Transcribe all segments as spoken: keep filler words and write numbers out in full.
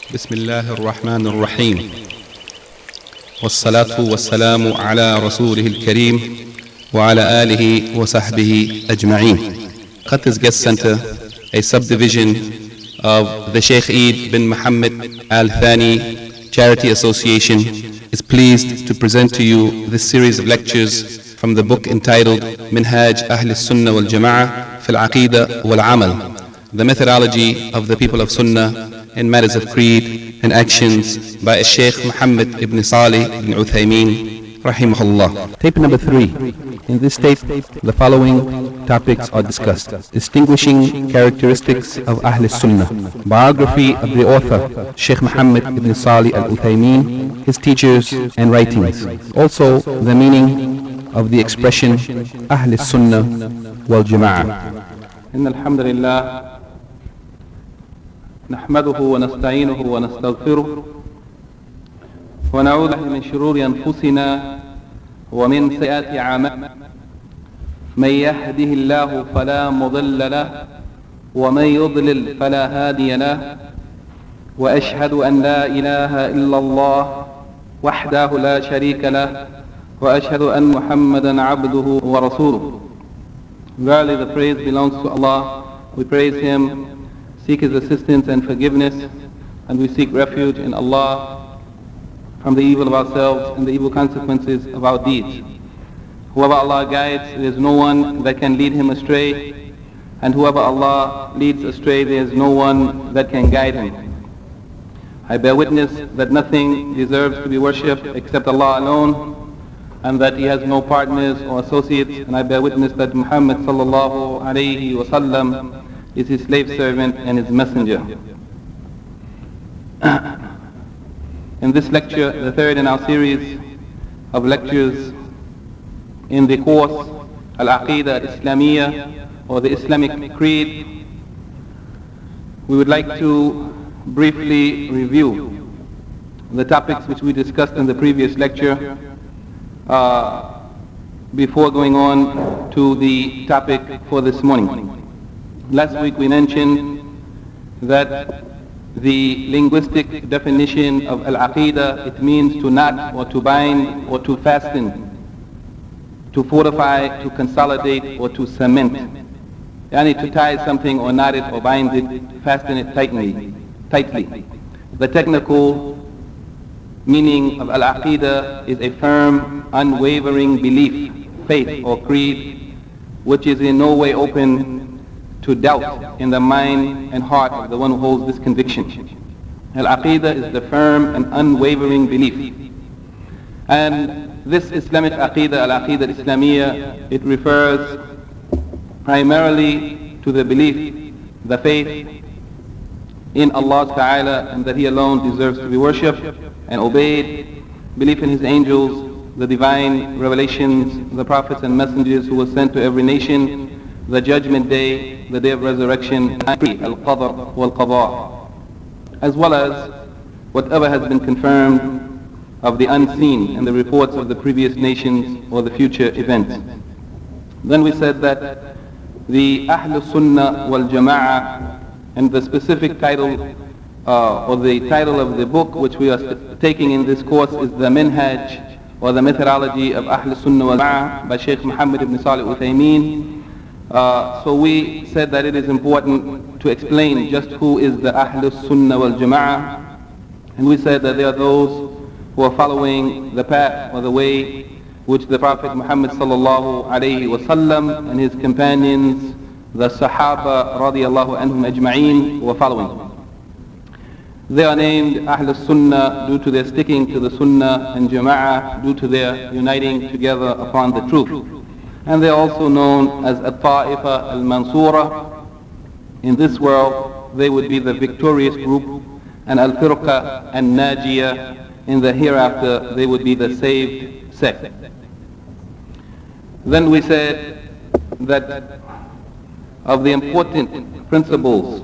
بسم الله الرحمن الرحيم والصلاة والسلام على رسوله الكريم وعلى آله وصحبه أجمعين. Qatar's Guest Center, a subdivision of the Sheikh Eid bin Mohammed Al Thani Charity Association, is pleased to present to you this series of lectures from the book entitled Minhaj Ahl Sunnah wal Jama'ah fil Aqidah wal Amal, the methodology of the people of Sunnah in matters of creed and actions, by Sheikh Muhammad ibn Salih ibn Uthaymeen rahimahullah. Tape number three. In this tape, the following topics are discussed: distinguishing characteristics of Ahl Sunnah, biography of the author Sheikh Muhammad ibn Salih al Uthaymeen, his teachers and writings, also the meaning of the expression Ahl Sunnah wal Jama'ah. إن الحمد لله نحمده ونستعينه ونستغفره ونعوذ بالله من شرور أنفسنا ومن سيئات أعمالنا، من يهده الله فلا مضل له ومن يضلل فلا هادي له، وأشهد أن لا إله إلا الله وحده لا شريك له، وأشهد أن محمدا عبده ورسوله. Verily the praise belongs to Allah. We praise Him, seek His assistance and forgiveness, and we seek refuge in Allah from the evil of ourselves and the evil consequences of our deeds. Whoever Allah guides, there is no one that can lead him astray, and whoever Allah leads astray, there is no one that can guide him. I bear witness that nothing deserves to be worshipped except Allah alone, and that He has no partners or associates, and I bear witness that Muhammad sallallahu alayhi wa sallam is His slave servant and His messenger. In this lecture, the third in our series of lectures in the course Al-Aqidah Al-Islamiyya, or the Islamic Creed, we would like to briefly review the topics which we discussed in the previous lecture uh, before going on to the topic for this morning. Last week we mentioned that the linguistic definition of al-aqidah, it means to knot or to bind or to fasten, to fortify, to consolidate or to cement. Yani to tie something or knot it or bind it, fasten it tightly. tightly. The technical meaning of al-aqidah is a firm, unwavering belief, faith or creed, which is in no way open to doubt in the mind and heart of the one who holds this conviction. Al-Aqidah is the firm and unwavering belief. And this Islamic Aqidah, Al-Aqidah Islamiyya, it refers primarily to the belief, the faith in Allah Ta'ala, and that He alone deserves to be worshipped and obeyed, belief in His angels, the divine revelations, the prophets and messengers who were sent to every nation, the judgment day, the day of resurrection, al-qadr wal-qada, as well as whatever has been confirmed of the unseen and the reports of the previous nations or the future events. Then we said that the Ahl Sunnah wal Jama'ah, and the specific title uh, or the title of the book which we are taking in this course is the Minhaj, or the methodology of Ahl Sunnah wal Jama'ah, by Sheikh Muhammad ibn Salih Uthaymeen. Uh, so we said that it is important to explain just who is the Ahl Sunnah wal Jama'ah, and we said that there are those who are following the path or the way which the Prophet Muhammad sallallahu alayhi wa sallam and his companions, the Sahaba radiyallahu anhum ajma'een, were following. They are named Ahl Sunnah due to their sticking to the Sunnah, and Jama'ah due to their uniting together upon the truth. And they are also known as At-Ta'ifa Al-Mansura. In this world, they would be the victorious group, and Al-Firqa Al-Najiyah. In the hereafter, they would be the saved sect. Then we said that of the important principles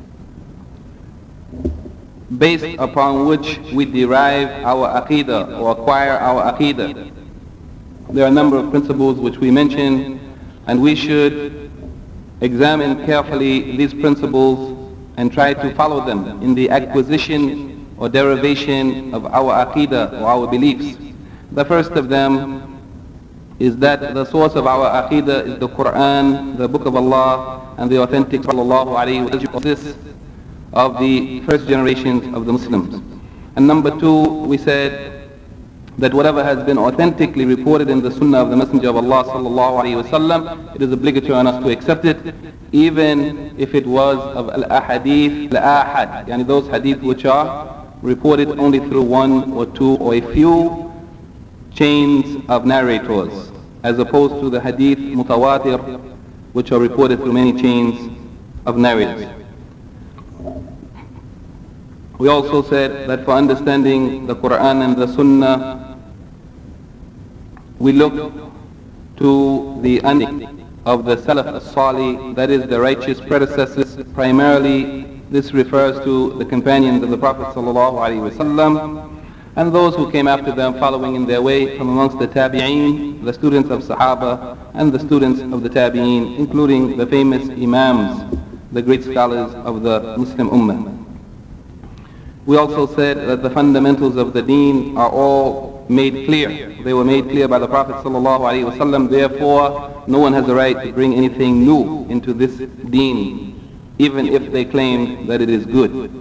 based upon which we derive our aqidah or acquire our aqidah, there are a number of principles which we mentioned, and we should examine carefully these principles and try to follow them in the acquisition or derivation of our aqidah or our beliefs. The first of them is that the source of our aqidah is the Quran, the Book of Allah, and the authentic sallallahu alayhi wa sallam of the first generations of the Muslims. And number two, we said that whatever has been authentically reported in the Sunnah of the Messenger of Allah sallallahu alayhi wa sallam, it is obligatory on us to accept it, even if it was of al-ahadith, al-ahad, yani those hadith which are reported only through one or two or a few chains of narrators, as opposed to the hadith mutawatir, which are reported through many chains of narrators. We also said that for understanding the Quran and the Sunnah, we look to the understanding of the Salaf as-Salih, that is the righteous predecessors. Primarily, this refers to the companions of the Prophet sallallahu alaihi wasallam and those who came after them following in their way from amongst the Tabi'een, the students of Sahaba, and the students of the Tabi'een, including the famous Imams, the great scholars of the Muslim Ummah. We also said that the fundamentals of the deen are all made clear. They were made clear by the Prophet ﷺ. Therefore, no one has a right to bring anything new into this deen, even if they claim that it is good.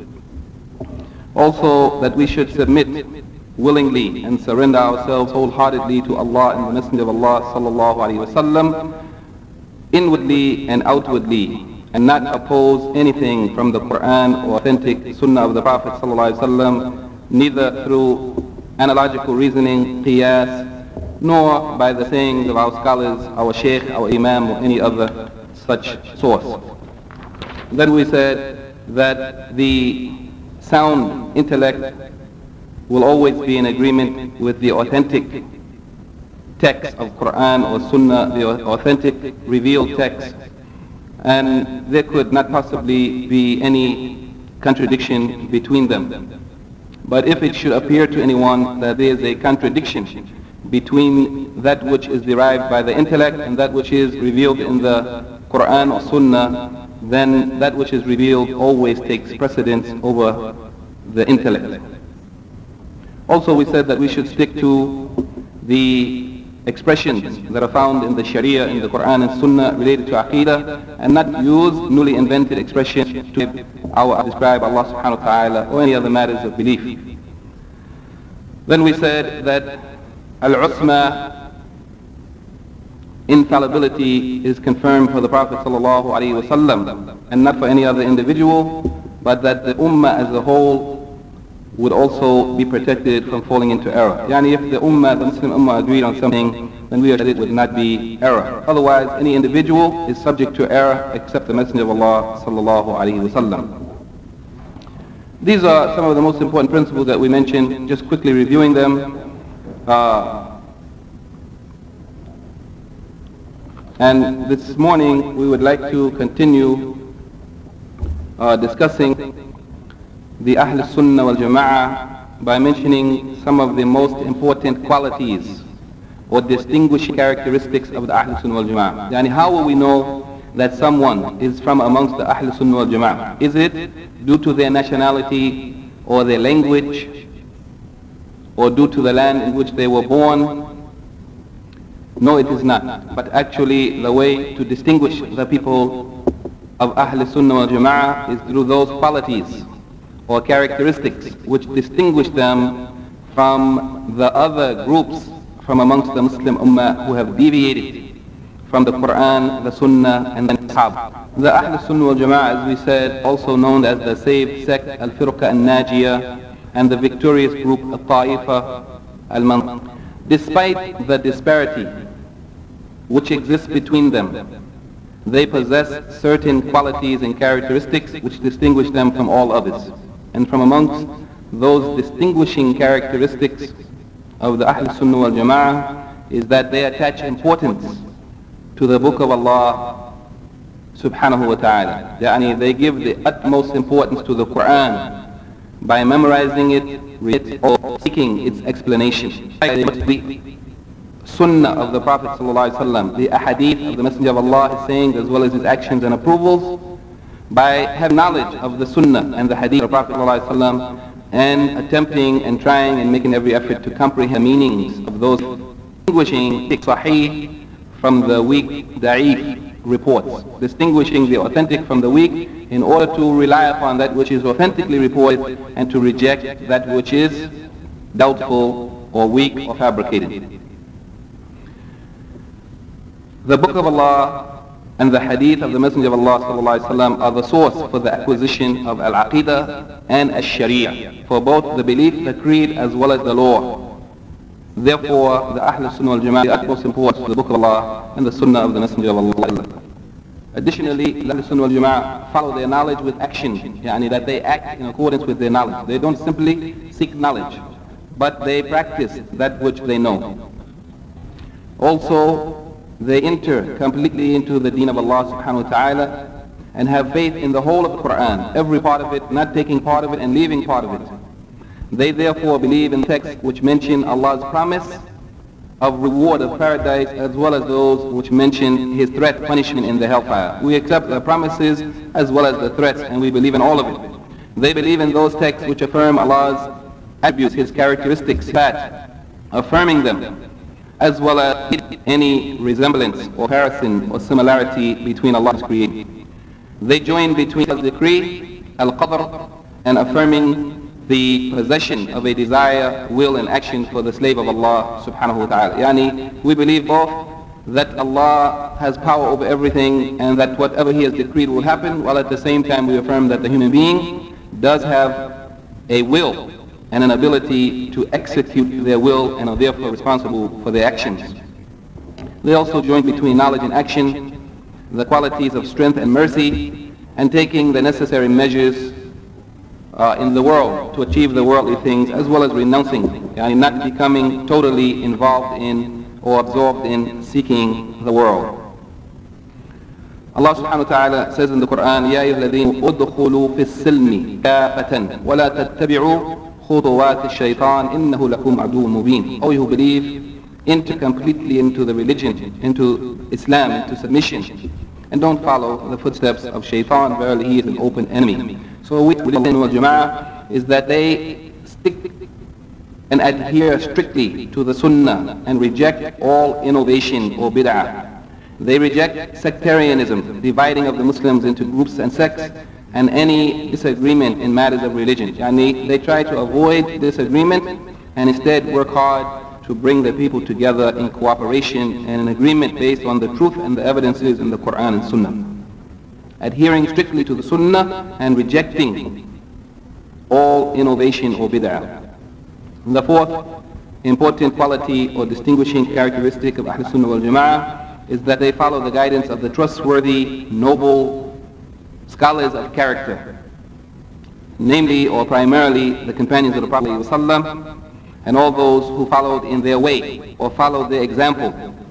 Also, that we should submit willingly and surrender ourselves wholeheartedly to Allah and the Messenger of Allah ﷺ, inwardly and outwardly, and not oppose anything from the Quran or authentic Sunnah of the Prophet ﷺ, neither through analogical reasoning, qiyas, nor by the sayings of our scholars, our sheikh, our imam, or any other such source. Then we said that the sound intellect will always be in agreement with the authentic text of Quran or Sunnah, the authentic revealed text, and there could not possibly be any contradiction between them. But if it should appear to anyone that there is a contradiction between that which is derived by the intellect and that which is revealed in the Quran or Sunnah, then that which is revealed always takes precedence over the intellect. Also, we said that we should stick to the expressions that are found in the Sharia, in the Quran and Sunnah related to Aqidah, and not use newly invented expressions to our describe Allah subhanahu wa ta'ala or any other matters of belief. Then we said that al-usma, infallibility, is confirmed for the Prophet sallallahu alaihi wasallam and not for any other individual, but that the ummah as a whole would also be protected from falling into error. Yani if the ummah, the Muslim ummah agreed on something, then we said it would not be error. Otherwise, any individual is subject to error except the Messenger of Allah sallallahu alaihi wasallam. These are some of the most important principles that we mentioned, just quickly reviewing them. Uh, and this morning we would like to continue uh, discussing the Ahl Sunnah wal Jama'ah by mentioning some of the most important qualities or distinguishing characteristics of the Ahl Sunnah wal Jama'ah. Yani how will we know that someone is from amongst the Ahl Sunnah wal Jama'ah? Is it due to their nationality or their language or due to the land in which they were born? No, it is not. But actually the way to distinguish the people of Ahl Sunnah wal Jama'ah is through those qualities or characteristics which distinguish them from the other groups from amongst the Muslim Ummah who have deviated from the Quran, the Sunnah, and the Sahaba. The Ahl Sunnah wal Jama'ah, as we said, also known as the saved sect, Al-Firqa Al-Najiyah, and the victorious group, Al-Ta'ifa Al-Mansur. Despite the disparity which exists between them, they possess certain qualities and characteristics which distinguish them from all others. And from amongst those distinguishing characteristics of the Ahl Sunnah wal Jama'ah is that they attach importance to the Book of Allah subhanahu wa ta'ala. Yani they give the utmost importance to the Quran by memorizing it, reading it, or seeking its explanation. The Sunnah of the Prophet sallallahu alaihi wasallam, the ahadith of the Messenger of Allah, his sayings as well as his actions and approvals, by having knowledge of the Sunnah and the Hadith of the Prophet ﷺ, and attempting and trying and making every effort to comprehend the meanings of those, distinguishing Sahih from the weak Da'if reports, distinguishing the authentic from the weak in order to rely upon that which is authentically reported and to reject that which is doubtful or weak or fabricated. The Book of Allah and the Hadith of the Messenger of Allah sallallahu alaihi wasallam are the source for the acquisition of Al-Aqidah and Al-Sharia, for both the belief, the creed, as well as the law. Therefore, the Ahl Sunnah wal Jama'ah, the utmost importance to the Book of Allah and the Sunnah of the Messenger of Allah. Additionally, the Ahl Sunnah wal Jama'ah follow their knowledge with action, yani that they act in accordance with their knowledge. They don't simply seek knowledge, but they practice that which they know. Also, they enter completely into the deen of Allah subhanahu wa ta'ala and have faith in the whole of the Quran, every part of it, not taking part of it and leaving part of it. They therefore believe in texts which mention Allah's promise of reward of paradise, as well as those which mention His threat, punishment in the hellfire. We accept the promises as well as the threats, and we believe in all of it. They believe in those texts which affirm Allah's attributes, His characteristics, that affirming them, as well as any resemblance or comparison or similarity between Allah's creation. They join between His decree, al-qadr, and affirming the possession of a desire, will, and action for the slave of Allah subhanahu wa ta'ala. Yani, we believe both that Allah has power over everything and that whatever He has decreed will happen, while at the same time we affirm that the human being does have a will and an ability to execute their will and are therefore responsible for their actions. They also join between knowledge and action, the qualities of strength and mercy, and taking the necessary measures uh, in the world to achieve the worldly things, as well as renouncing, yani not becoming totally involved in or absorbed in seeking the world. Allah subhanahu wa ta'ala says in the Quran, يَا أَيُّهَا الَّذِينَ أُدْخُلُوا فِي السِّلْمِ كَافَةً وَلَا تَتَّبِعُوا خُطُوَاتِ الشَّيْطَانِ إِنَّهُ لَكُمْ عَدُوٌّ مُبِينٌ. O you who believe, enter completely into the religion, into Islam, into submission, and don't follow the footsteps of Shaitan. Verily, he is an open enemy. So we believe in Al Jama'ah is that they stick and adhere strictly to the Sunnah and reject all innovation or bid'ah. They reject sectarianism, dividing of the Muslims into groups and sects, and any disagreement in matters of religion. Yani they try to avoid disagreement and instead work hard to bring the people together in cooperation and an agreement based on the truth and the evidences in the Quran and Sunnah. Adhering strictly to the Sunnah and rejecting all innovation or bid'ah. The fourth important quality or distinguishing characteristic of Ahl Sunnah wal Jama'ah is that they follow the guidance of the trustworthy, noble scholars of character, namely or primarily the companions of the Prophet ﷺ, and all those who followed in their way or followed their example,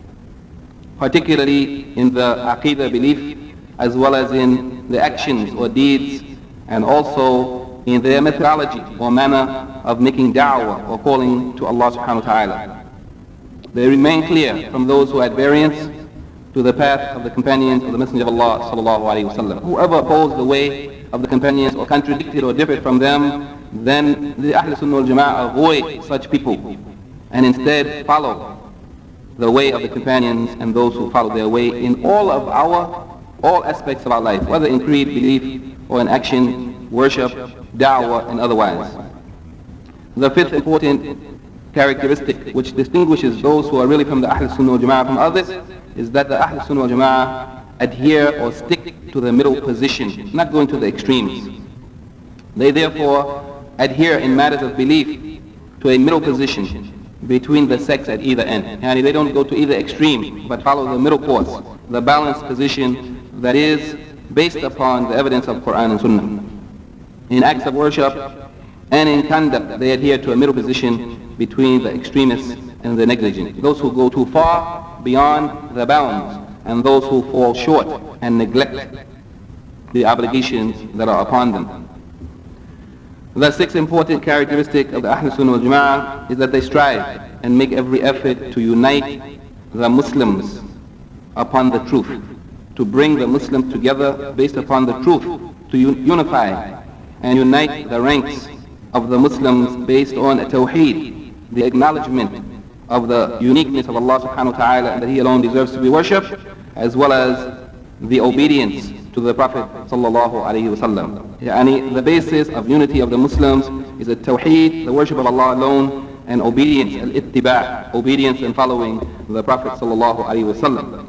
particularly in the Aqidah belief, as well as in the actions or deeds, and also in their methodology or manner of making da'wah or calling to Allah subhanahu wa ta'ala. They remain clear from those who had variance to the path of the companions of the Messenger of Allah sallallahu alaihi wasallam. Whoever opposed the way of the companions or contradicted or differed from them, then the Ahl Sunnah wal Jama'ah avoid such people and instead follow the way of the companions and those who follow their way in all of our, all aspects of our life, whether in creed, belief, or in action, worship, da'wah, and otherwise. The fifth important characteristic which distinguishes those who are really from the Ahl Sunnah wal Jama'ah from others is that the Ahl Sunnah wal Jama'ah adhere or stick to the middle position, not going to the extremes. They therefore adhere in matters of belief to a middle position between the sects at either end. And they don't go to either extreme, but follow the middle course, the balanced position that is based upon the evidence of Quran and Sunnah. In acts of worship and in conduct, they adhere to a middle position between the extremists and the negligent. Those who go too far beyond the bounds and those who fall short and neglect the obligations that are upon them. The sixth important characteristic of the Ahl Sunnah wal Jama'ah is that they strive and make every effort to unite the Muslims upon the truth, to bring the Muslims together based upon the truth to unify and unite the ranks of the Muslims based on Tawheed, the acknowledgement of the uniqueness of Allah subhanahu wa ta'ala and that He alone deserves to be worshipped, as well as the obedience to the Prophet sallallahu alayhi wa sallam. Yani the basis of unity of the Muslims is the Tawheed, the worship of Allah alone, and obedience, al-ittiba', obedience and following the Prophet sallallahu alayhi wa sallam.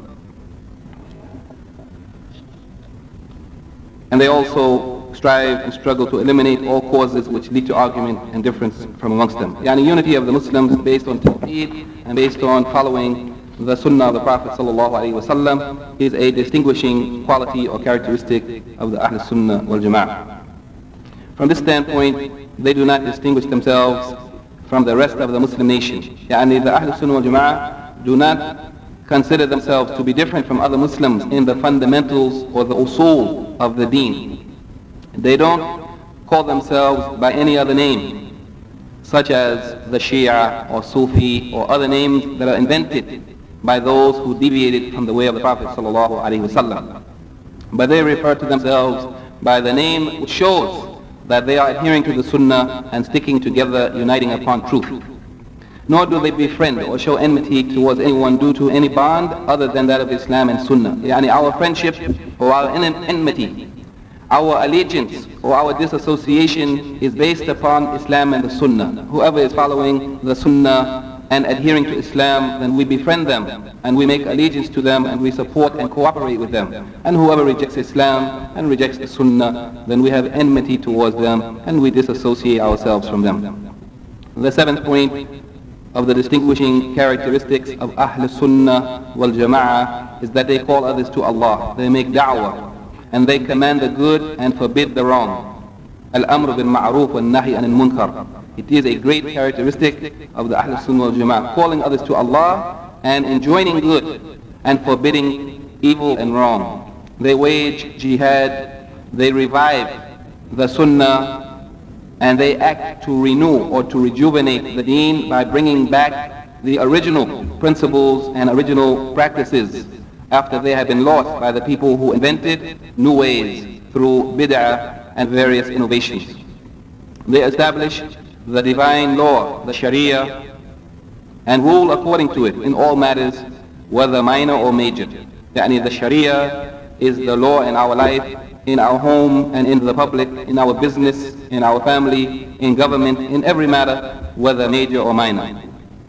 And they also strive and struggle to eliminate all causes which lead to argument and difference from amongst them. Yani unity of the Muslims based on Tawheed and based on following the Sunnah of the Prophet sallallahu alaihi wasallam is a distinguishing quality or characteristic of the Ahl Sunnah wal Jama'ah. From this standpoint, they do not distinguish themselves from the rest of the Muslim nation. Yani the Ahl Sunnah wal Jama'ah do not consider themselves to be different from other Muslims in the fundamentals or the usul of the deen. They don't call themselves by any other name, such as the Shia or Sufi or other names that are invented by those who deviated from the way of the Prophet sallallahu alaihi wasallam. But they refer to themselves by the name which shows that they are adhering to the Sunnah and sticking together, uniting upon truth. Nor do they befriend or show enmity towards anyone due to any bond other than that of Islam and Sunnah. Yani our friendship or our enmity, our allegiance or our disassociation is based upon Islam and the Sunnah. Whoever is following the Sunnah and adhering to Islam, then we befriend them and we make allegiance to them and we support and cooperate with them. And whoever rejects Islam and rejects the Sunnah, then we have enmity towards them and we disassociate ourselves from them. The seventh point of the distinguishing characteristics of Ahl Sunnah wal Jama'ah is that they call others to Allah. They make da'wah and they command the good and forbid the wrong. Al-amr bil ma'ruf wal nahi anil munkar. It is a great characteristic of the Ahl Sunnah wal Jama'ah, calling others to Allah and enjoining good and forbidding evil and wrong. They wage jihad, they revive the Sunnah, and they act to renew or to rejuvenate the deen by bringing back the original principles and original practices after they have been lost by the people who invented new ways through bid'ah and various innovations. They establish the divine law, the Sharia, and rule according to it in all matters, whether minor or major. Yani the Sharia is the law in our life, in our home and in the public, in our business, in our family, in government, in every matter, whether major or minor.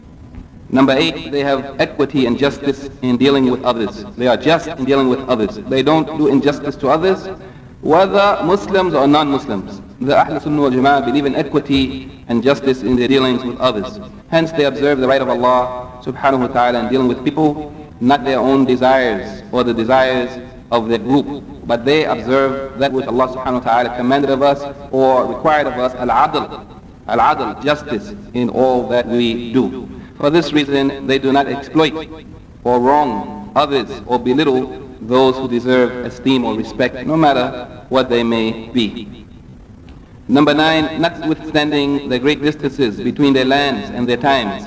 Number eight, they have equity and justice in dealing with others. They are just in dealing with others. They don't do injustice to others, whether Muslims or non-Muslims. The Ahl Sunnah wal Jama'ah believe in equity and justice in their dealings with others. Hence they observe the right of Allah subhanahu wa ta'ala in dealing with people, not their own desires or the desires of their group, but they observe that which Allah subhanahu wa ta'ala commanded of us or required of us, al-adl, al-adl, justice in all that we do. For this reason, they do not exploit or wrong others or belittle those who deserve esteem or respect, no matter what they may be. Number nine, notwithstanding the great distances between their lands and their times,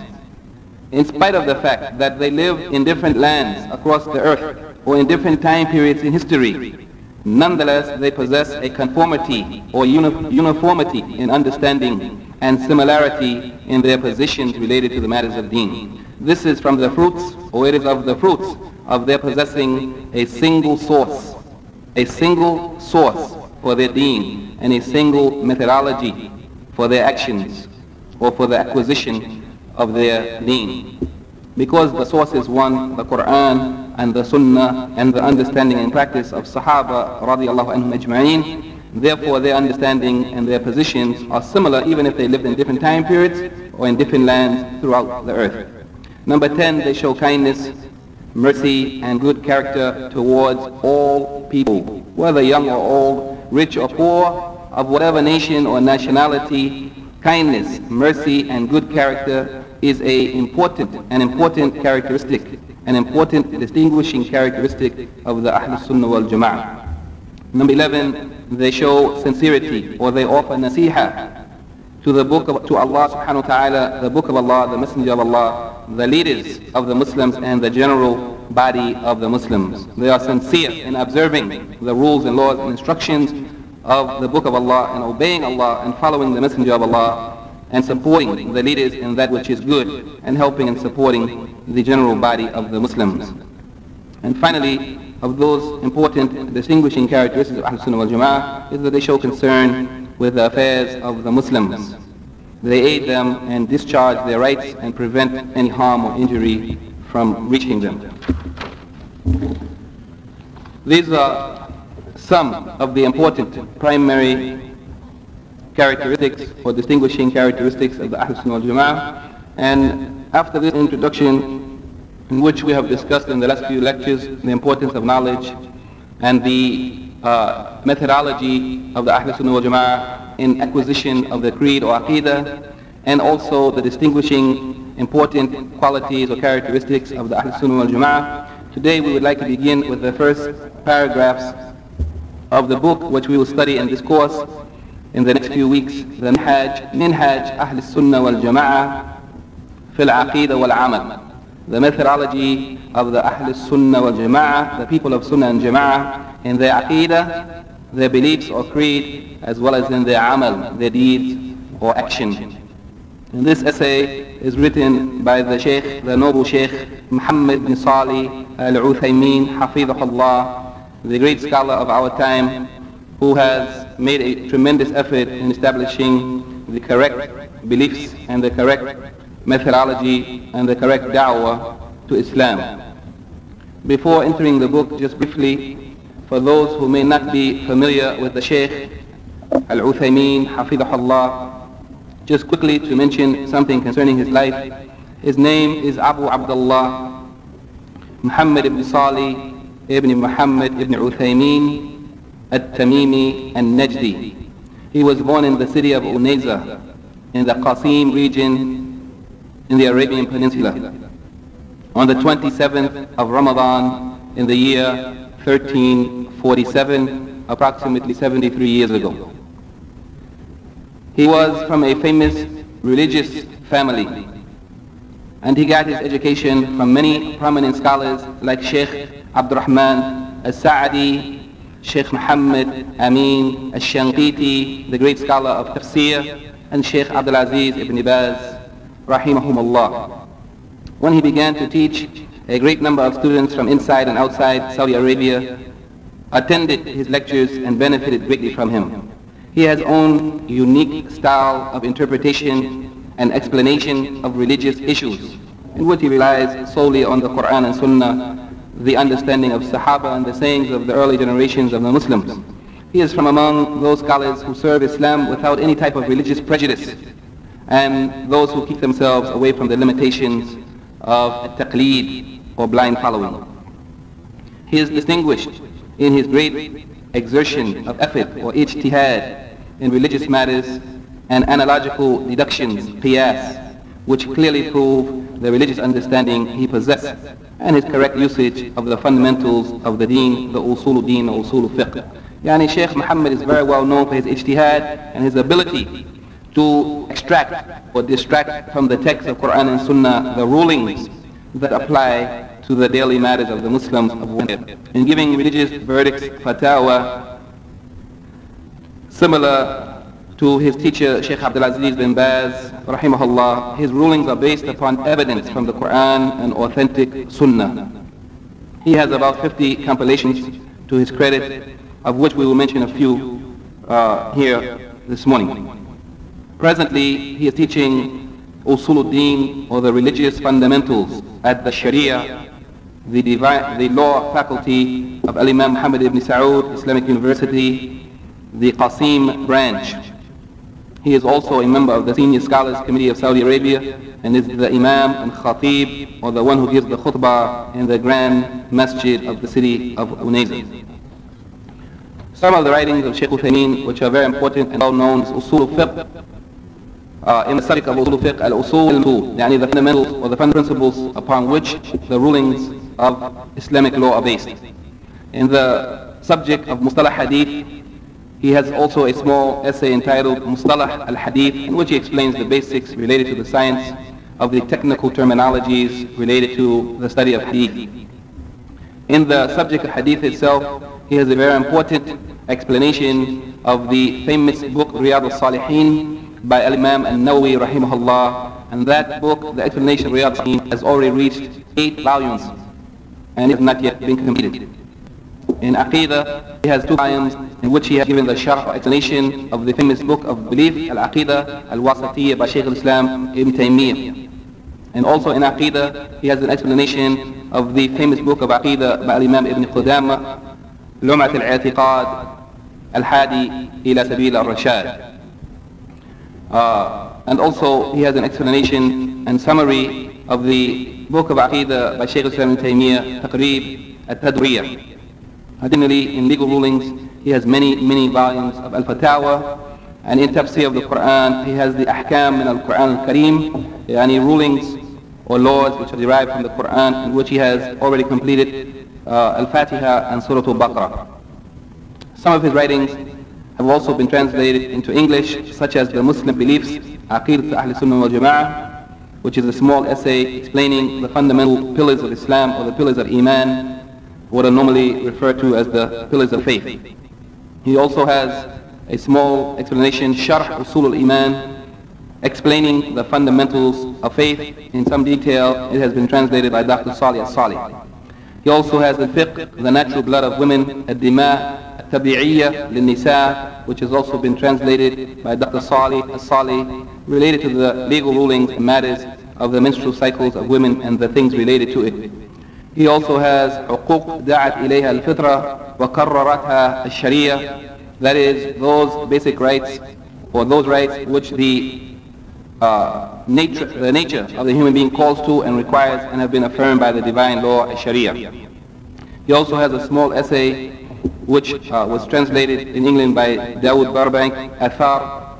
in spite of the fact that they live in different lands across the earth or in different time periods in history, nonetheless they possess a conformity or uni- uniformity in understanding and similarity in their positions related to the matters of deen. This is from the fruits, or it is of the fruits of their possessing a single source, a single source for their deen and a single methodology for their actions or for the acquisition of their deen. Because the source is one, the Quran and the Sunnah and the understanding and practice of Sahaba radiallahu anhum ajma'een, therefore their understanding and their positions are similar even if they lived in different time periods or in different lands throughout the earth. Number ten, they show kindness, mercy and good character towards all people, whether young or old, rich or poor, of whatever nation or nationality. Kindness, mercy and good character is a important, an important characteristic, an important distinguishing characteristic of the Ahl Sunnah wal Jama'ah. Number eleven, they show sincerity, or they offer nasiha to the book of, to Allah subhanahu wa ta'ala, the book of Allah, the messenger of Allah, the leaders of the Muslims and the general body of the Muslims. They are sincere in observing the rules and laws and instructions of the Book of Allah and obeying Allah and following the Messenger of Allah and supporting the leaders in that which is good and helping and supporting the general body of the Muslims. And finally, of those important distinguishing characteristics of Ahlul Sunnah wal Jama'ah is that they show concern with the affairs of the Muslims. They aid them and discharge their rights and prevent any harm or injury from reaching them. These are some of the important primary characteristics or distinguishing characteristics of the Ahlul Sunnah wal Jama'ah. And after this introduction, in which we have discussed in the last few lectures the importance of knowledge and the uh, methodology of the Ahlul Sunnah wal Jama'ah in acquisition of the creed or aqidah, and also the distinguishing important qualities or characteristics of the Ahlul Sunnah wal Jama'ah, today we would like to begin with the first paragraphs of the book which we will study in this course in the next few weeks, the Minhaj, Minhaj Ahlul Sunnah wal Jama'ah fil Aqidah wal Amal, the methodology of the Ahlul Sunnah wal Jama'ah, the people of Sunnah and Jama'ah, in their aqidah, their beliefs or creed, as well as in their amal, their deeds or action. And this essay is written by the Shaykh, the noble Shaykh Muhammad bin Salih al-Uthaymin, Hafidhahullah, the great scholar of our time, who has made a tremendous effort in establishing the correct beliefs and the correct methodology and the correct da'wah to Islam. Before entering the book, just briefly, for those who may not be familiar with the Shaykh Al-Uthaymin, Hafidhahullah, just quickly to mention something concerning his life. His name is Abu Abdullah Muhammad ibn Salih ibn Muhammad ibn Uthaymin At-Tamimi Al-Najdi. He was born in the city of Unayza in the Qasim region in the Arabian Peninsula on the twenty-seventh of Ramadan in the year thirteen forty-seven, approximately seventy-three years ago. He was from a famous religious family, and he got his education from many prominent scholars like Sheikh Abdurrahman al-Sa'di, Sheikh Muhammad Amin al-Shanqiti, the great scholar of Tafsir, and Sheikh Abdulaziz ibn Baz, rahimahumullah. When he began to teach, a great number of students from inside and outside Saudi Arabia attended his lectures and benefited greatly from him. He has own unique style of interpretation and explanation of religious issues, in which he relies solely on the Quran and Sunnah, the understanding of Sahaba and the sayings of the early generations of the Muslims. He is from among those scholars who serve Islam without any type of religious prejudice, and those who keep themselves away from the limitations of taqleed or blind following. He is distinguished in his great exertion of effort or ijtihad in religious matters and analogical deductions, qiyas, which clearly prove the religious understanding he possessed and his correct usage of the fundamentals of the deen, the usul deen or usul fiqh. Yani Shaykh Muhammad is very well known for his ijtihad and his ability to extract or distract from the text of Quran and Sunnah the rulings that apply to the daily matters of the Muslims of worship. In giving religious verdicts, fatwa, similar to his teacher Sheikh Abdulaziz bin Baz, rahimahullah, his rulings are based upon evidence from the Quran and authentic Sunnah. He has about fifty compilations to his credit, of which we will mention a few uh, here this morning. Presently, he is teaching Usuluddin, or the religious fundamentals, at the Sharia, the, divine, the law faculty of Al-Imam Muhammad ibn Saud Islamic University, the Qasim branch. He is also a member of the Senior Scholars Committee of Saudi Arabia and is the Imam and Khatib, or the one who gives the khutbah in the Grand Masjid of the city of Unayza. Some of the writings of Shaykh Uthaymin, which are very important and well known, is Usul al-Fiqh. Uh, in the subject of Usul al-Fiqh, al-Usul, yani the fundamentals or the principles upon which the rulings of Islamic law are based. In the subject of Mustalah Hadith, he has also a small essay entitled Mustalah al-Hadith, in which he explains the basics related to the science of the technical terminologies related to the study of Hadith. In the subject of Hadith itself, he has a very important explanation of the famous book Riyadh al-Salihin by Imam An-Nawawi rahimahullah. And that book, the explanation of Riyadh al-Salihin, has already reached eight volumes and it has not yet been completed. In Aqidah, he has two volumes in which he has given the sharh explanation of the famous book of belief, Al-Aqidah Al-Wasatiyya by Shaykh al-Islam Ibn Taymiyyah. And also in Aqidah, he has an explanation of the famous book of Aqidah by Imam Ibn Qudama, Lum'at al-I'tiqad Al-Hadi ila Sabil al-Rashad. Uh, and also he has an explanation and summary of the book of Aqidah by Shaykh al-Islam Ibn Taymiyyah, Taqrib al-Tadwiyah. Additionally, in legal rulings, he has many, many volumes of Al-Fatawa, and in tafsir of the Quran, he has the Ahkam min al-Quran al-Kareem, yani rulings or laws which are derived from the Quran, in which he has already completed uh, Al-Fatiha and Surah Al-Baqarah. Some of his writings have also been translated into English, such as the Muslim Beliefs, Aqidat Ahl Sunnah wal Jama'ah, which is a small essay explaining the fundamental pillars of Islam or the pillars of Iman, what are normally referred to as the pillars of faith. He also has a small explanation, Sharh Usul al-Iman, explaining the fundamentals of faith in some detail. It has been translated by Doctor Salih al-Salih. He also has the Fiqh, the natural blood of women, Ad-Dima, At-Tabi'iyya lin-Nisa, which has also been translated by Doctor Salih al-Salih, related to the legal rulings and matters of the menstrual cycles of women and the things related to it. He also has حقوق دعت إليها الفطرة وقررتها الشريعة, that is, those basic rights or those rights which the uh, nature, the nature of the human being calls to and requires and have been affirmed by the divine law, Sharia. He also has a small essay which uh, was translated in England by Dawood Burbank, Athar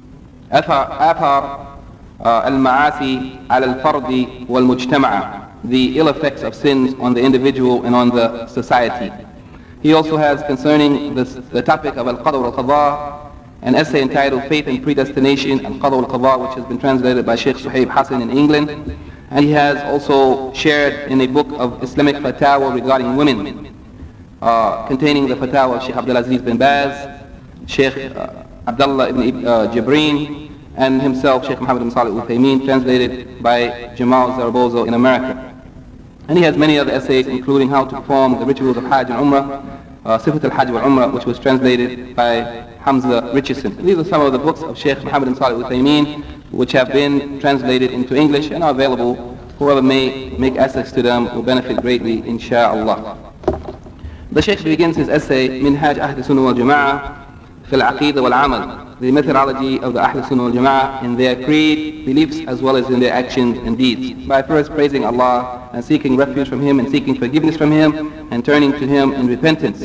Athar al-Ma'asi al-Fardi wal-Mujtama'a, the ill effects of sins on the individual and on the society. He also has concerning this, the topic of Al-Qadr wal-Qadha, an essay entitled Faith and Predestination, Al-Qadr wal-Qadha, which has been translated by Sheikh Suhaib Hassan in England. And he has also shared in a book of Islamic fatwa regarding women, uh, containing the fatwa of Sheikh Abdulaziz bin Baz, Sheikh uh, Abdullah ibn uh, Jibreen, and himself, Sheikh Muhammad ibn Salih al-Uthaymeen, translated by Jamal Zarabozo in America. And he has many other essays, including how to perform the rituals of Hajj and Umrah, uh, Sifat al-Hajj wal Umrah, which was translated by Hamza Richardson. These are some of the books of Sheikh Muhammad ibn Salih al-Uthaymeen, which have been translated into English and are available. Whoever may make access to them will benefit greatly, insha'Allah. The Sheikh begins his essay, Minhaj Ahl Sunnah wal Jama'ah, Fil Aqidah wal Amal, the methodology of the Ahl Sunnah wal Jama'ah in their creed, beliefs, as well as in their actions and deeds, by first praising Allah and seeking refuge from Him and seeking forgiveness from Him and turning to Him in repentance.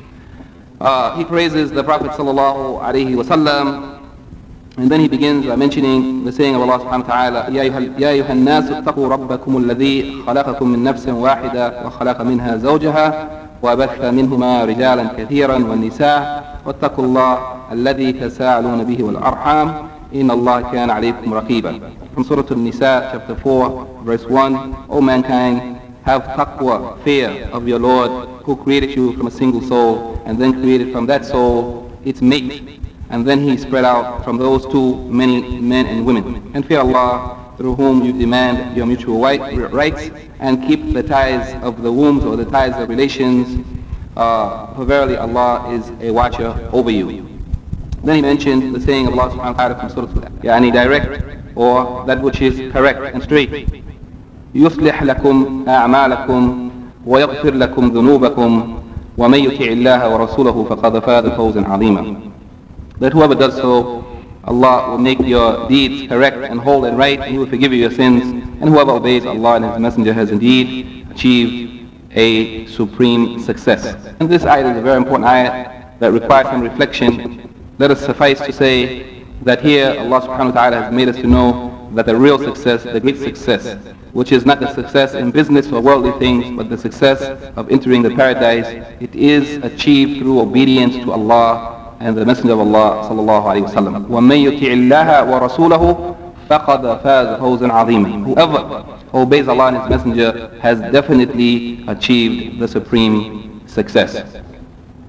Uh, he praises the Prophet sallallahu alaihi wasallam, and then he begins by mentioning the saying of Allah subhanahu wa ta'ala, يَا أَيُّهَا النَّاسُ اتَّقُوا رَبَّكُمُ الَّذِي خَلَقَكُم مِّن نَّفْسٍ وَاحِدَةٍ وَخَلَقَ مِنْهَا زَوْجَهَا وبث منهما رجالا كثيرا والنساء واتقوا الله الذي تساءلون به والأرحام إن الله كان عليكم رقيبا. From Surah An-Nisa, chapter four, verse one, O mankind, have taqwa, fear of your Lord, who created you from a single soul, and then created from that soul its mate, and then He spread out from those two many men and women. And fear Allah, through whom you demand your mutual rights, and keep the ties of the wombs or the ties of relations, uh, for verily Allah is a watcher over you. Then he mentioned the saying of Allah subhanahu wa ta'ala from Surah Al-Baqarah, yani direct, or that which is correct and straight. يُصْلِحْ لَكُمْ أَعْمَالَكُمْ وَيَغْفِرْ لَكُمْ ذُنُوبَكُمْ وَمَنْ يُطِعِ اللَّهَ وَرَسُولَهُ فَقَدْ فَازَ فَوْزًا عَظِيمًا. That whoever does so, Allah will make your deeds correct and whole and right, and He will forgive you your sins. And whoever obeys Allah and His Messenger has indeed achieved a supreme success. And this ayat is a very important ayat that requires some reflection. Let us suffice to say that here Allah subhanahu wa ta'ala has made us to know that the real success, the great success, which is not the success in business or worldly things, but the success of entering the paradise, it is achieved through obedience to Allah and the Messenger of Allah sallallahu alaihi wasallam. وَمَن يُطِعِ اللَّهَ وَرَسُولَهُ فَقَدْ فَازَ فَوْزًا عَظِيمًا. Whoever obeys Allah and His Messenger has definitely achieved the supreme success.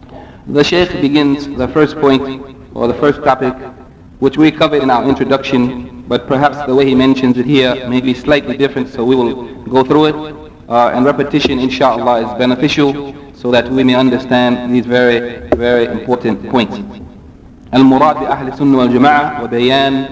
The Shaykh begins the first point, or the first topic, which we covered in our introduction, but perhaps the way he mentions it here may be slightly different, so we will go through it. Uh, and repetition, inshallah, is beneficial so that we may understand these very, very important points. المراد بأهل السنة والجماعة وبيان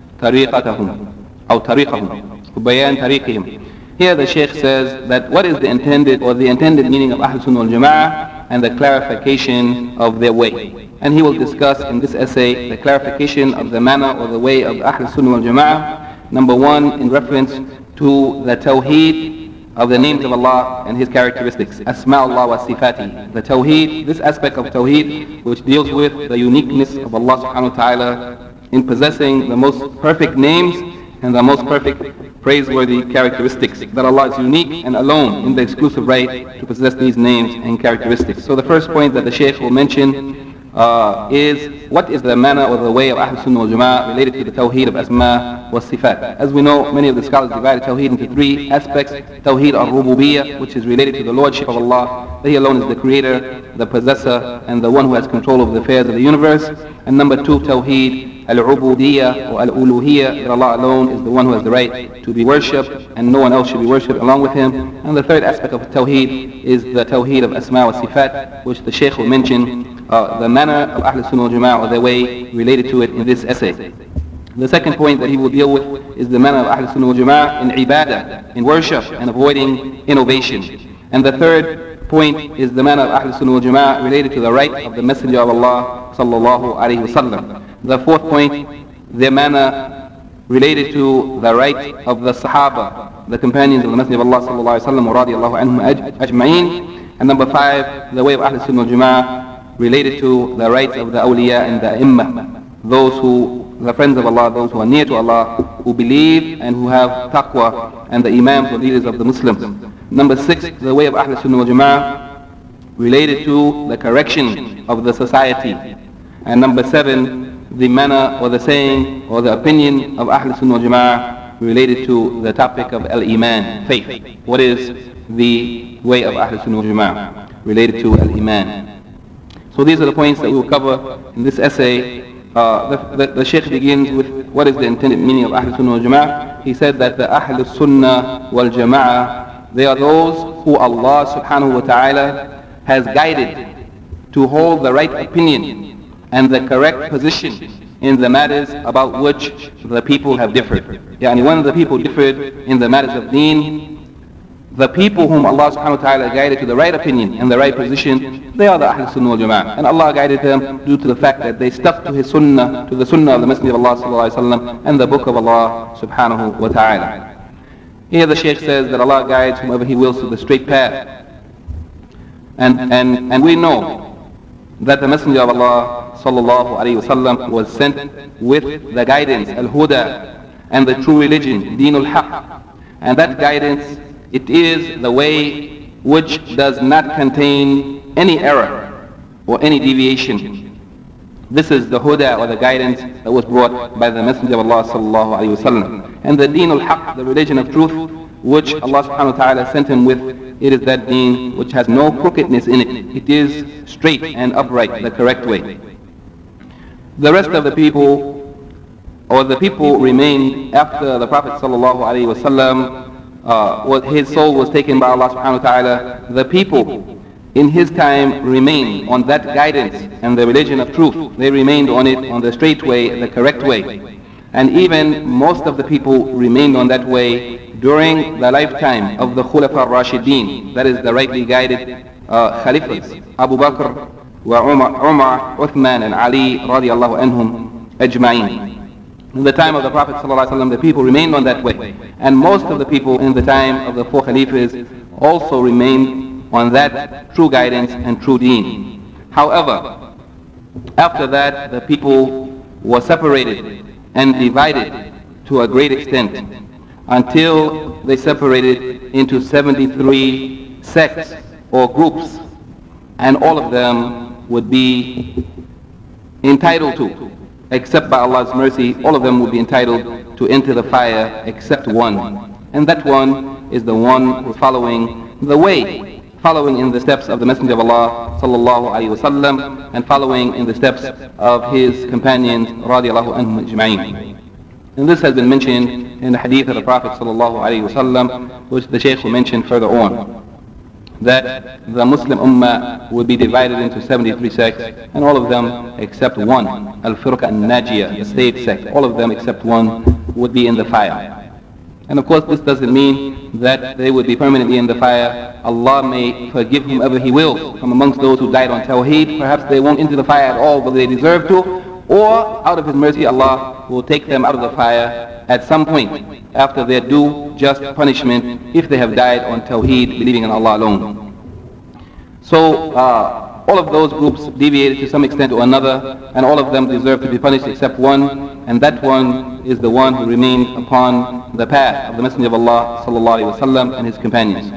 طريقتهم أو طريقهم وبيان طريقهم. Here the Shaykh says that what is the intended or the intended meaning of Ahl Sunnah wal Jama'ah and the clarification of their way. And he will discuss in this essay the clarification of the manner or the way of Ahl Sunnah wal Jama'ah. Number one, in reference to the Tawheed of the names of Allah and His characteristics. Asma'ullah wa sifati. The Tawheed, this aspect of Tawheed which deals with the uniqueness of Allah subhanahu wa ta'ala in possessing the most perfect names and the most perfect praiseworthy characteristics, that Allah is unique and alone in the exclusive right to possess these names and characteristics. So the first point that the Shaykh will mention uh, is what is the manner or the way of Ahl Sunnah wal Jama'ah related to the Tawheed of Asma wa Sifat. As we know, many of the scholars divided Tawheed into three aspects. Tawheed al-Rububiyyah, which is related to the Lordship of Allah, that He alone is the creator, the possessor, and the one who has control of the affairs of the universe. And number two, Tawheed al-Ubudiyyah or al-Uluhiyyah, that Allah alone is the one who has the right to be worshipped and no one else should be worshipped along with Him. And the third aspect of Tawheed is the Tawheed of Asma wa Sifat, which the Shaykh will mention uh, the manner of Ahl Sunnah wal Jama'ah or their way related to it in this essay. The second point that he will deal with is the manner of Ahl Sunnah wal Jama'ah in ibadah, in worship and avoiding innovation. And the third point is the manner of Ahl Sunnah wal Jama'ah related to the right of the Messenger of Allah sallallahu alayhi wasallam. The fourth point, their manner related to the right of the Sahaba, the companions of the Messenger of Allah sallallahu alayhi wasallam wa radiyallahu anhum ajma'een. And number five, the way of Ahl Sunnah wal Jama'ah related to the rights of the awliya and the imma, those who, the friends of Allah, those who are near to Allah, who believe and who have taqwa, and the imams or leaders of the Muslims. Number six, the way of Ahl Sunnah wal Jama'ah related to the correction of the society. And number seven, the manner or the saying or the opinion of Ahl Sunnah wal Jama'ah related to the topic of al-Iman, faith. What is the way of Ahl Sunnah wal Jama'ah related to al-Iman? So these are the points that we will cover in this essay. Uh, the, the, the Shaykh begins with what is the intended meaning of Ahl Sunnah wal Jama'ah. He said that the Ahl Sunnah wal Jama'ah, they are those who Allah subhanahu wa ta'ala has guided to hold the right opinion and the correct position in the matters about which the people have differed. Yani when the people differed in the matters of deen, the people whom Allah subhanahu wa ta'ala guided to the right opinion and the right position, they are the Ahl Sunnah wal Jama'ah. And Allah guided them due to the fact that they stuck to His Sunnah, to the Sunnah of the Messenger of Allah sallallahu alayhi wa sallam and the Book of Allah subhanahu wa ta'ala. Here the Shaykh says that Allah guides whomever He wills to the straight path. And, and, and we know that the Messenger of Allah sallallahu alayhi wa sallam was sent with the guidance, al-huda, and the true religion, deenul haqq. And that guidance, it is the way which does not contain any error or any deviation. This is the huda or the guidance that was brought by the Messenger of Allah sallallahu alayhi wa sallam. And the deen al-haq, the religion of truth, which Allah subhanahu wa ta'ala sent him with, it is that deen which has no crookedness in it. It is straight and upright, the correct way. The rest of the people, or the people remained after the Prophet sallallahu alayhi wa sallam, Uh, what his soul was taken by Allah subhanahu wa ta'ala, the people in his time remained on that guidance and the religion of truth. They remained on it, on the straight way, the correct way. And even most of the people remained on that way during the lifetime of the Khulafa al-Rashideen, that is the rightly guided uh, Khalifas, Abu Bakr, wa Umar, Umar, Uthman and Ali radiallahu anhum ajma'een. In the time of the Prophet ﷺ, the people remained on that way. And most of the people in the time of the four Khalifas also remained on that true guidance and true deen. However, after that, the people were separated and divided to a great extent until they separated into seventy-three sects or groups, and all of them would be entitled to, except by Allah's mercy, all of them will be entitled to enter the fire except one. And that one is the one who is following the way, following in the steps of the Messenger of Allah sallallahu alaihi wasallam, and following in the steps of his companions radiallahu anhum ajma'in. And this has been mentioned in the hadith of the Prophet sallallahu alaihi wasallam, which the Shaykh will mention further on, that the Muslim Ummah would be divided into seventy-three sects, and all of them except one, Al-Firqa Al-Najiyah, the state sect, all of them except one would be in the fire. And of course this doesn't mean that they would be permanently in the fire. Allah may forgive whomever He wills from amongst those who died on Tawheed. Perhaps they won't enter the fire at all, but they deserve to, or out of His mercy Allah will take them out of the fire at some point after their due just punishment if they have died on Tawheed, believing in Allah alone. So uh, all of those groups deviated to some extent or another, and all of them deserve to be punished except one, and that one is the one who remained upon the path of the Messenger of Allah sallallahu alaihi wasallam and his companions.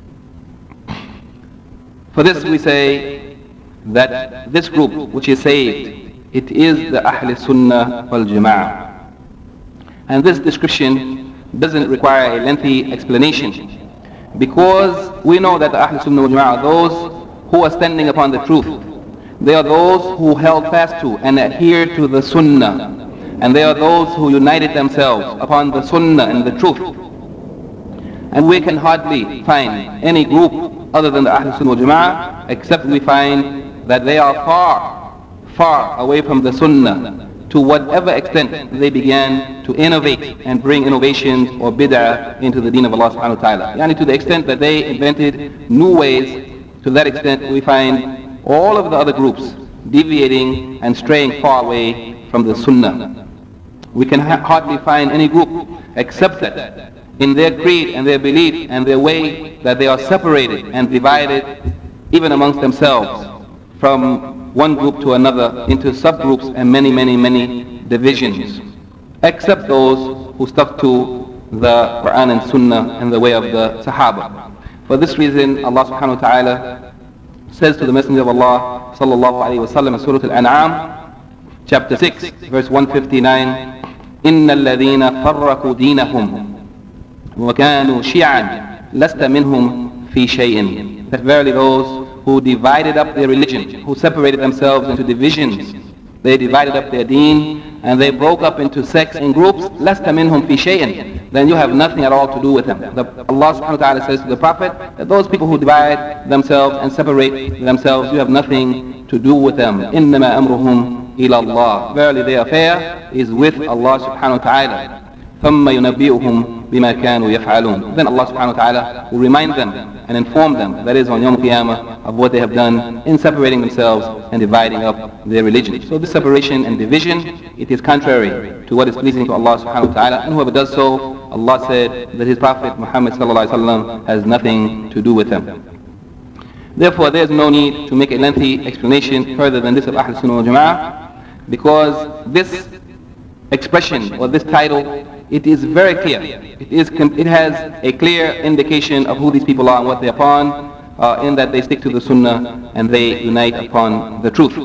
For this we say that this group which is saved, it is the Ahl Sunnah wal Jama'ah. And this description doesn't require a lengthy explanation, because we know that the Ahl Sunnah wal Jama'ah are those who are standing upon the truth. They are those who held fast to and adhere to the Sunnah. And they are those who united themselves upon the Sunnah and the truth. And we can hardly find any group other than the Ahl Sunnah wal Jama'ah, except we find that they are far, far away from the Sunnah, to whatever extent they began to innovate and bring innovations or bid'ah into the deen of Allah subhanahu wa ta'ala. Yani to the extent that they invented new ways, to that extent we find all of the other groups deviating and straying far away from the Sunnah. We can ha hardly find any group except that in their creed and their belief and their way that they are separated and divided even amongst themselves from one group to another into subgroups and many, many, many divisions, except those who stuck to the Quran and Sunnah and the way of the Sahaba. For this reason, Allah subhanahu wa ta'ala says to the Messenger of Allah sallallahu alayhi wa sallam in Surah Al-An'am, chapter six, verse one fifty-nine, إِنَّ الَّذِينَ فَرَّقُوا دِينَهُمْ وَكَانُوا شِيَعًا لَسْتَ مِنْهُمْ فِي شَيْءٍ. That verily those who divided up their religion, who separated themselves into divisions, they divided up their deen, and they broke up into sects and groups, لَسْتَ مِنْهُمْ فِي شَيْءٍ. Then you have nothing at all to do with them. The, Allah subhanahu wa ta'ala says to the Prophet that those people who divide themselves and separate themselves, you have nothing to do with them. إِنَّمَا أَمْرُهُمْ إِلَى اللَّهِ. Verily their affair is with Allah subhanahu wa ta'ala. ثُمَّ يُنَبِّئُهُمْ بِمَا كَانُوا يَفْعَلُونَ. Then Allah subhanahu wa ta'ala will remind them and inform them, that is on Yawm Qiyamah, of what they have done in separating themselves and dividing up their religion. So this separation and division, it is contrary to what is pleasing to Allah subhanahu wa ta'ala, and whoever does so, Allah said that His Prophet Muhammad sallallahu alaihi wasallam has nothing to do with them. Therefore, there is no need to make a lengthy explanation further than this of Ahl Sunnah wal Jama'ah, because this expression or this title, it is very clear. It is. It has a clear indication of who these people are and what they are upon, uh, in that they stick to the Sunnah and they unite upon the truth.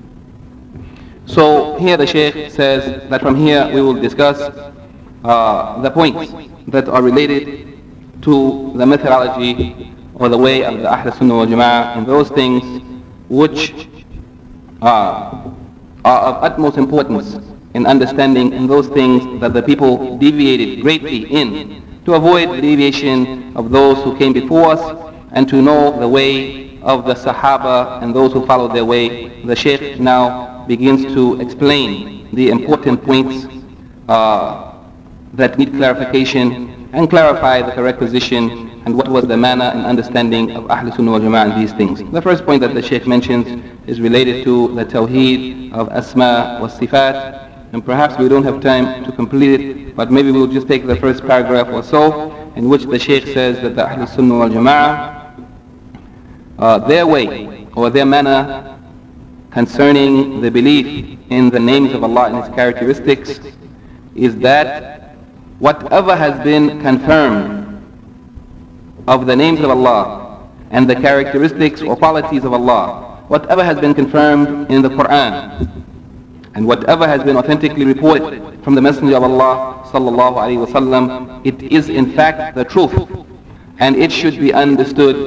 So here the Shaykh says that from here we will discuss uh, the points that are related to the methodology or the way of the Ahl Sunnah wal Jama'ah, and those things which uh, are of utmost importance in understanding, and those things that the people deviated greatly in, to avoid the deviation of those who came before us, and to know the way of the Sahaba and those who followed their way. The Shaykh now begins to explain the important points uh, that need clarification, and clarify the correct position and what was the manner and understanding of Ahl Sunnah wal Jama'ah in these things. The first point that the Shaykh mentions is related to the Tawheed of Asma wa Sifat. And perhaps we don't have time to complete it, but maybe we'll just take the first paragraph or so, in which the Shaykh says that the Ahl Sunnah wal Jama'ah, uh, their way or their manner concerning the belief in the names of Allah and His characteristics is that whatever has been confirmed of the names of Allah and the characteristics or qualities of Allah, whatever has been confirmed in the Quran, and whatever has been authentically reported from the Messenger of Allah sallallahu alaihi wasallam, it is in fact the truth, and it should be understood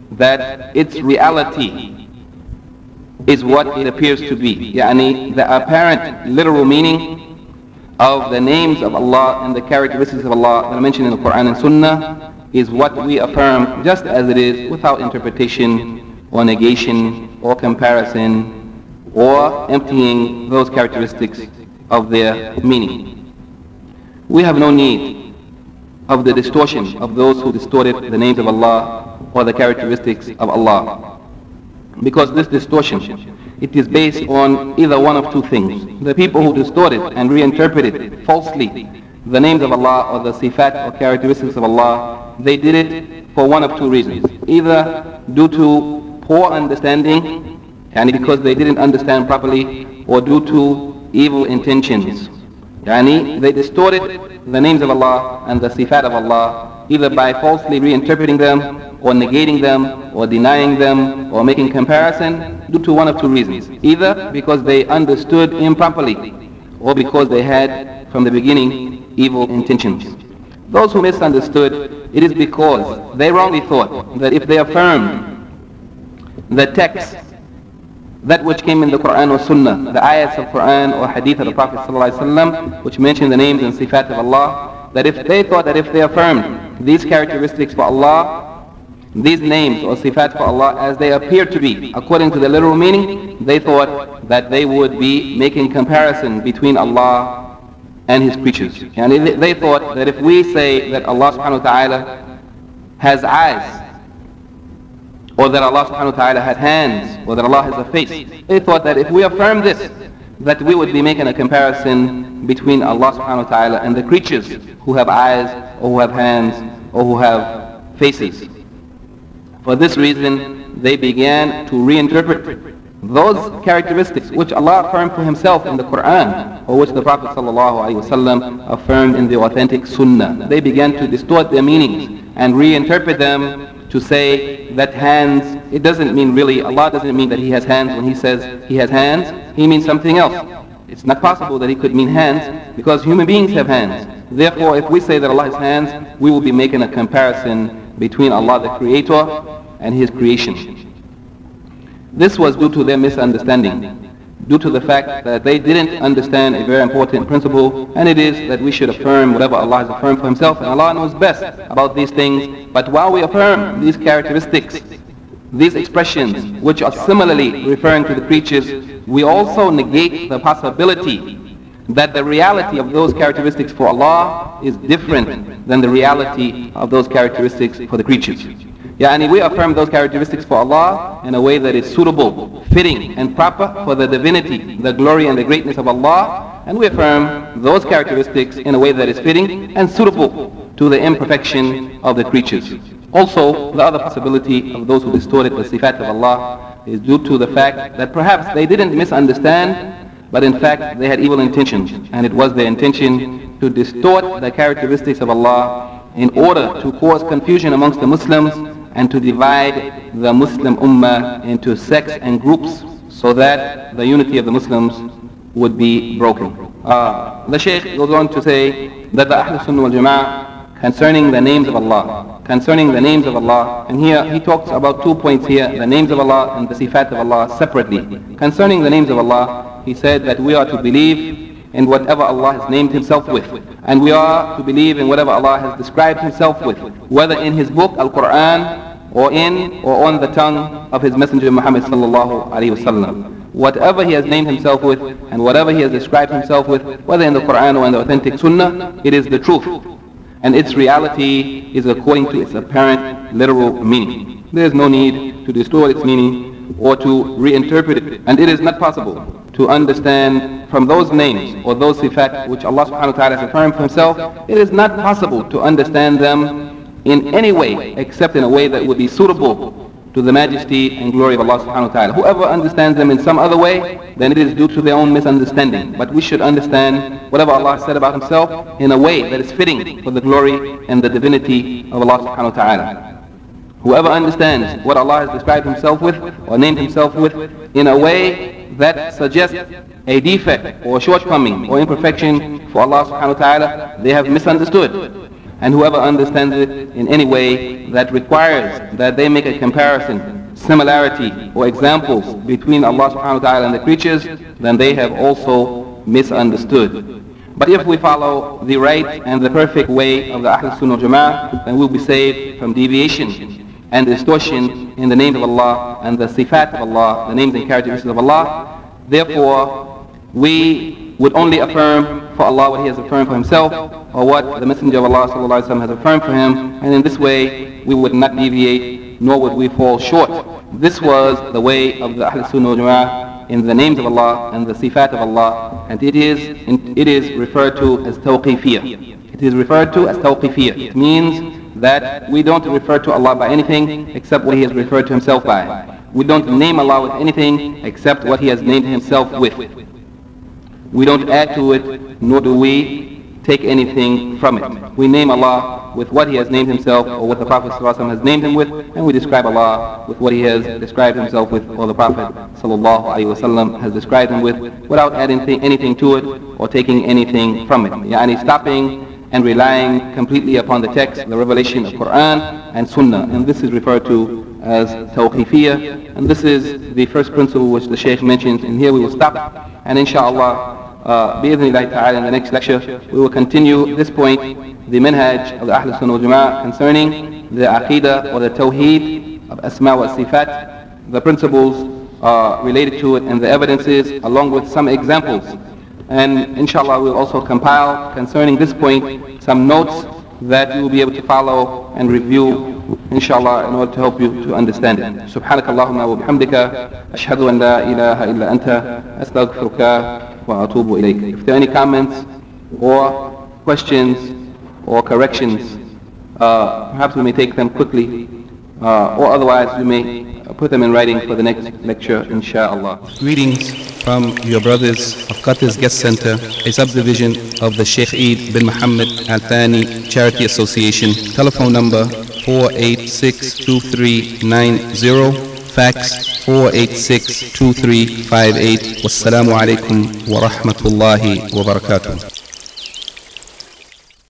that its reality is what it appears to be. Yani the apparent literal meaning of the names of Allah and the characteristics of Allah that are mentioned in the Quran and Sunnah is what we affirm just as it is, without interpretation or negation or comparison or emptying those characteristics of their meaning. We have no need of the distortion of those who distorted the names of Allah or the characteristics of Allah, because this distortion, it is based on either one of two things. The people who distorted and reinterpreted falsely the names of Allah or the sifat or characteristics of Allah, they did it for one of two reasons. Either due to poor understanding, yani because they didn't understand properly, or due to evil intentions. Yani they distorted the names of Allah and the sifat of Allah either by falsely reinterpreting them, or negating them, or denying them, or making comparison, due to one of two reasons. Either because they understood improperly, or because they had from the beginning evil intentions. Those who misunderstood, it is because they wrongly thought that if they affirmed the text, that which came in the Quran or Sunnah, the ayats of Quran or hadith of the Prophet ﷺ, which mention the names and sifat of Allah, that if they thought that if they affirmed these characteristics for Allah, these names or sifat for Allah as they appear to be, according to the literal meaning, they thought that they would be making comparison between Allah and His creatures. And they thought that if we say that Allah subhanahu wa ta'ala has eyes, or that Allah subhanahu wa ta'ala had hands, or that Allah has a face, they thought that if we affirm this, that we would be making a comparison between Allah subhanahu wa ta'ala and the creatures who have eyes, or who have hands, or who have faces. For this reason, they began to reinterpret those characteristics which Allah affirmed for Himself in the Quran, or which the Prophet ﷺ affirmed in the authentic Sunnah. They began to distort their meanings and reinterpret them to say that hands, it doesn't mean really, Allah doesn't mean that He has hands when He says He has hands. He means something else. It's not possible that He could mean hands, because human beings have hands. Therefore, if we say that Allah has hands, we will be making a comparison between Allah the Creator and His creation. This was due to their misunderstanding, due to the fact that they didn't understand a very important principle, and it is that we should affirm whatever Allah has affirmed for Himself, and Allah knows best about these things. But while we affirm these characteristics, these expressions which are similarly referring to the creatures, we also negate the possibility that the reality of those characteristics for Allah is different than the reality of those characteristics for the creatures. Yani we affirm those characteristics for Allah in a way that is suitable, fitting and proper for the divinity, the glory and the greatness of Allah, and we affirm those characteristics in a way that is fitting and suitable to the imperfection of the creatures. Also, the other possibility of those who distorted the sifat of Allah is due to the fact that perhaps they didn't misunderstand, but in fact they had evil intentions, and it was their intention to distort the characteristics of Allah in order to cause confusion amongst the Muslims and to divide the Muslim Ummah into sects and groups, so that the unity of the Muslims would be broken. Uh, the Shaykh goes on to say that the Ahlul Sunnah wal Jama'ah, concerning the names of Allah, concerning the names of Allah, and here he talks about two points here, the names of Allah and the sifat of Allah separately. Concerning the names of Allah, he said that we are to believe in whatever Allah has named Himself with, and we are to believe in whatever Allah has described Himself with, whether in His book, Al-Quran, or in or on the tongue of His Messenger Muhammad sallallahu alaihi wasallam. Whatever He has named Himself with, and whatever He has described Himself with, whether in the Quran or in the authentic Sunnah, it is the truth, and its reality is according to its apparent literal meaning. There is no need to distort its meaning or to reinterpret it, and it is not possible to understand from those names or those sifat which Allah subhanahu wa ta'ala has affirmed for Himself, it is not possible to understand them in any way except in a way that would be suitable to the majesty and glory of Allah subhanahu wa ta'ala. Whoever understands them in some other way, then it is due to their own misunderstanding. But we should understand whatever Allah has said about Himself in a way that is fitting for the glory and the divinity of Allah subhanahu wa ta'ala. Whoever understands what Allah has described Himself with or named Himself with in a way that suggests a defect or shortcoming or imperfection for Allah subhanahu wa ta'ala, they have misunderstood. and whoever understands it in any way that requires that they make a comparison, similarity or examples between Allah subhanahu wa ta'ala and the creatures, then they have also misunderstood. But if we follow the right and the perfect way of the Ahl Sunnah Jama'ah, then we'll be saved from deviation and distortion in the names of Allah and the sifat of Allah, the names and characteristics of Allah. Therefore, we would only affirm for Allah what He has affirmed for Himself, or what the Messenger of Allah sallallahu alaihi wasallam has affirmed for Him, and in this way we would not deviate, nor would we fall short. This was the way of the Ahl Sunnah wal Jama'ah in the names of Allah and the sifat of Allah, and it is it is referred to as tawqifiyah. It is referred to as tawqifiyah. It means that we don't refer to Allah by anything except what He has referred to Himself by. We don't name Allah with anything except what He has named Himself with. We don't add to it, nor do we take anything from it. We name Allah with what He has named Himself, or what the Prophet ﷺ has named Him with, and we describe Allah with what He has described Himself with, or the Prophet ﷺ has described Him with, without adding anything to it or taking anything from it. Yani stopping and relying completely upon the text, the revelation of Quran and Sunnah. And this is referred to as tawqifiyah. And this is the first principle which the Shaykh mentions. And here we will stop. And inshallah, uh, bi-idhnillahi ta'ala, in the next lecture, we will continue this point, the minhaj of the Ahl Sunnah wal Jama'ah concerning the aqidah or the tawheed of asma wa sifat, the principles uh, related to it and the evidences, along with some examples. And inshallah we'll also compile concerning this point some notes that you will be able to follow and review, inshallah, in order to help you to understand it. Subhanakallahumma wa bihamdika, ashhadu an la ilaha illa anta, astaghfiruka wa atubu ilayk. If there are any comments or questions or corrections, uh, perhaps we may take them quickly, uh, or otherwise we may put them in writing for the next lecture, inshallah. Greetings from your brothers of Qatar's Guest Center, a subdivision of the Sheikh Eid bin Mohammed Al Thani Charity Association. Telephone number four eight six two three nine zero, fax four eight six two three five eight. Wassalamu alaikum wa rahmatullahi wa barakatuh.